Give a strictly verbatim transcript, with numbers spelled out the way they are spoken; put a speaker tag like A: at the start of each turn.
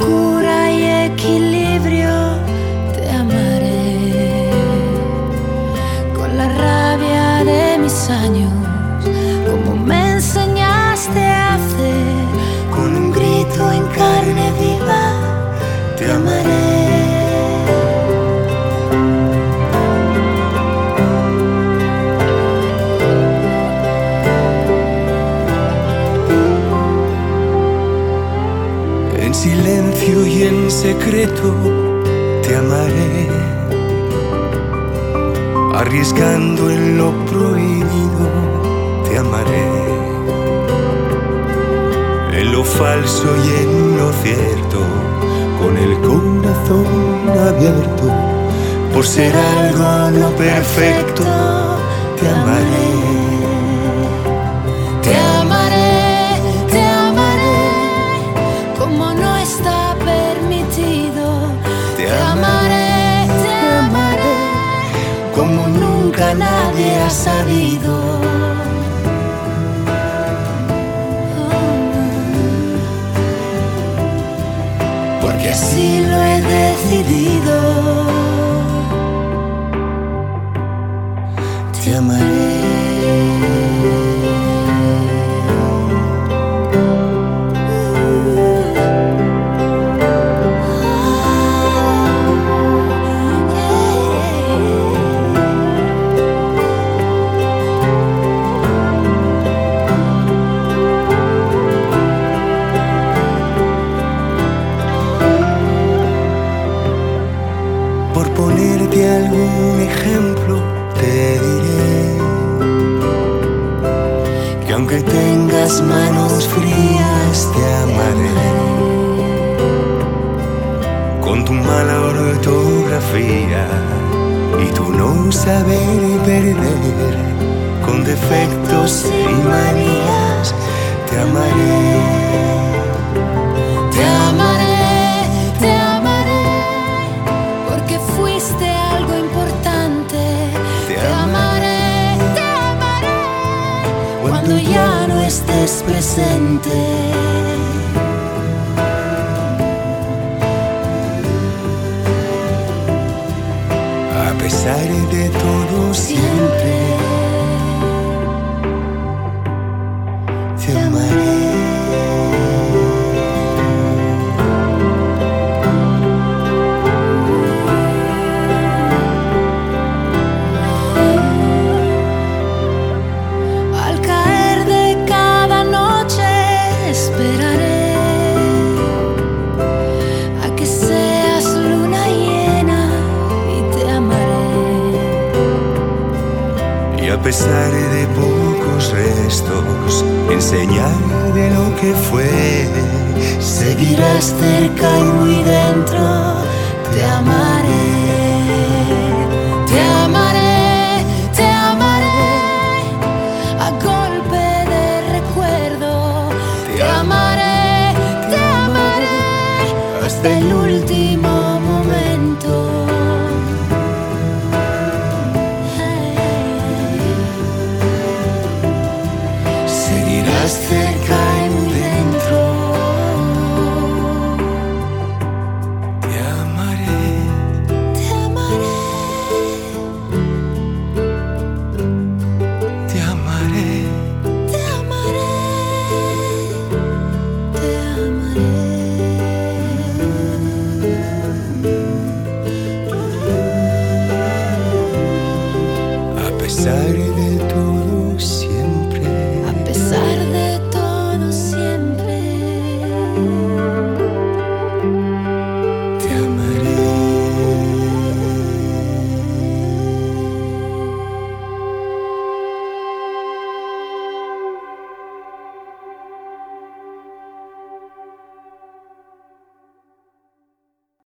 A: locura y equilibrio te amaré. Con la rabia de mis años, como me enseñaste a hacer, con un grito en carne viva te amaré.
B: En silencio y en secreto te amaré, arriesgando en lo prohibido te amaré, en lo falso y en lo cierto, con el corazón abierto, por ser algo no perfecto te amaré.
A: Te amaré, te amaré, como no está permitido. Te amaré, te amaré, como nunca nadie ha sabido. Porque así lo he decidido. Te amaré.
B: Por ponerte algún ejemplo, te diré que aunque tengas manos frías, te amaré. Con tu mala ortografía y tu no saber perder, con defectos y manías, te amaré.
A: Te amaré, te amaré, porque fuiste algo importante. Te amaré, te amaré, cuando ya no estés presente.
B: A pesar de todo siempre te amaré.
A: Al caer de cada noche esperaré a que seas luna llena y te amaré.
B: Y a pesar de pocos restos, en señal de lo que fue,
A: Seguirás cerca y muy dentro. Te amaré, te amaré, te amaré, a golpe de recuerdo. Te amaré, te amaré, hasta el último